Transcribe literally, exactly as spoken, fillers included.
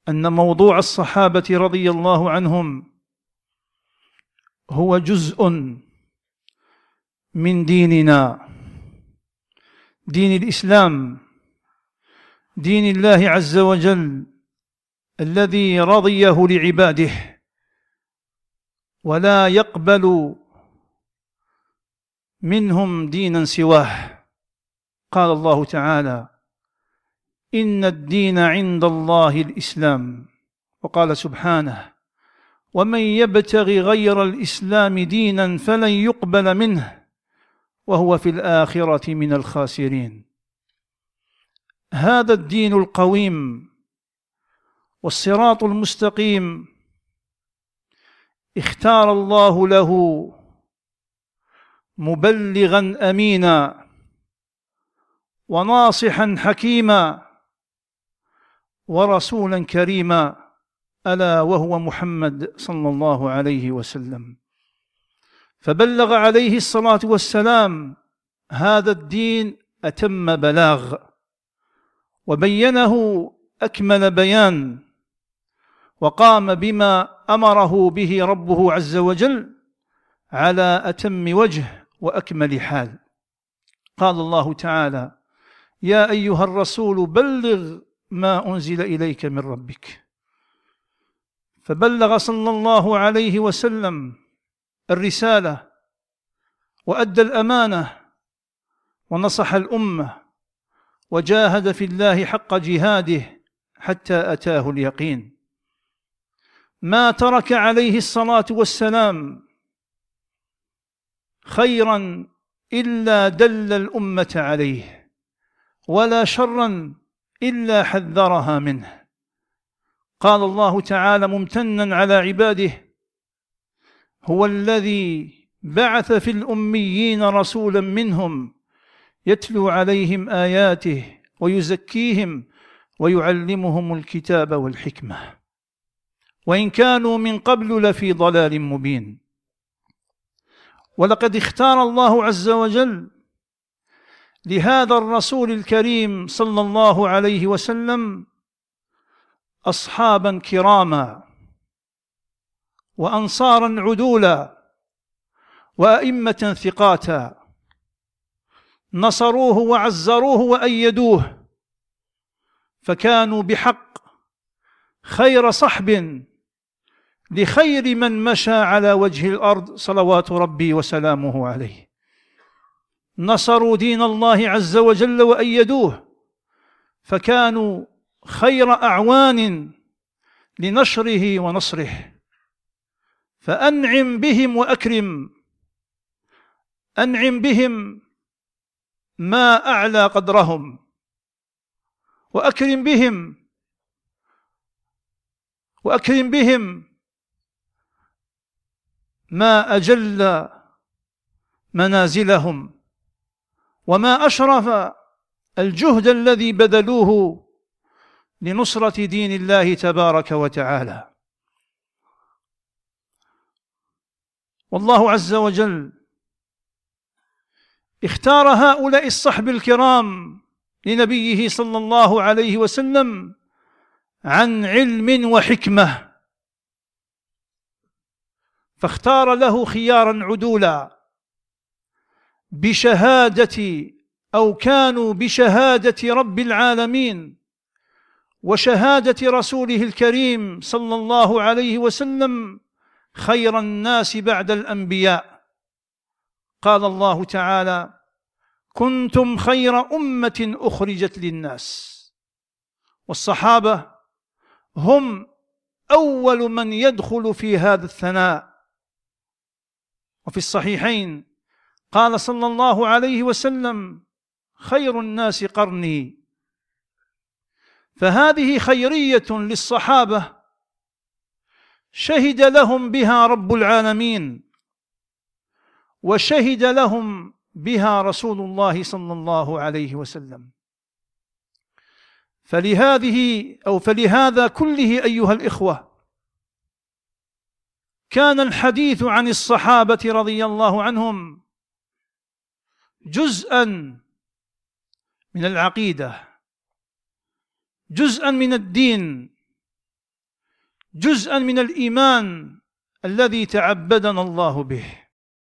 أن موضوع الصحابة رضي الله عنهم هو جزء من ديننا، دين الإسلام، دين الله عز وجل الذي رضيه لعباده ولا يقبل منهم دينا سواه. قال الله تعالى: إن الدين عند الله الإسلام. وقال سبحانه: ومن يبتغ غير الإسلام دينا فلن يقبل منه وهو في الآخرة من الخاسرين. هذا الدين القويم والصراط المستقيم اختار الله له مبلغا أمينا وناصحا حكيما ورسولا كريما، ألا وهو محمد صلى الله عليه وسلم. فبلغ عليه الصلاة والسلام هذا الدين أتم بلاغ، وبينه أكمل بيان، وقام بما أمره به ربه عز وجل على أتم وجه وأكمل حال. قال الله تعالى: يا أيها الرسول بلغ ما أنزل إليك من ربك. فبلغ صلى الله عليه وسلم الرسالة وأدى الأمانة ونصح الأمة وجاهد في الله حق جهاده حتى أتاه اليقين. ما ترك عليه الصلاة والسلام خيرا إلا دل الأمة عليه، ولا شرا إلا حذرها منه. قال الله تعالى ممتنا على عباده: هو الذي بعث في الأميين رسولا منهم يتلو عليهم آياته ويزكيهم ويعلمهم الكتاب والحكمة وإن كانوا من قبل لفي ضلال مبين. ولقد اختار الله عز وجل لهذا الرسول الكريم صلى الله عليه وسلم أصحابا كراما وأنصارا عدولا وأئمة ثقاتا نصروه وعزروه وأيدوه، فكانوا بحق خير صحب لخير من مشى على وجه الأرض صلوات ربي وسلامه عليه. نصروا دين الله عز وجل وأيدوه، فكانوا خير أعوان لنشره ونصره. فأنعم بهم وأكرم، أنعم بهم ما أعلى قدرهم، وأكرم بهم وأكرم بهم ما أجل منازلهم، وما أشرف الجهد الذي بذلوه لنصرة دين الله تبارك وتعالى. والله عز وجل اختار هؤلاء الصحب الكرام لنبيه صلى الله عليه وسلم عن علم وحكمة، فاختار له خيارا عدولا بشهادة أو كانوا بشهادة رب العالمين وشهادة رسوله الكريم صلى الله عليه وسلم خير الناس بعد الأنبياء. قال الله تعالى: كنتم خير أمة أخرجت للناس. والصحابة هم أول من يدخل في هذا الثناء. وفي الصحيحين قال صلى الله عليه وسلم: خير الناس قرني. فهذه خيرية للصحابة شهد لهم بها رب العالمين، وشهد لهم بها رسول الله صلى الله عليه وسلم. فلهذه أو فلهذا كله أيها الإخوة كان الحديث عن الصحابة رضي الله عنهم جزءا من العقيدة، جزءا من الدين، جزءا من الإيمان الذي تعبدنا الله به.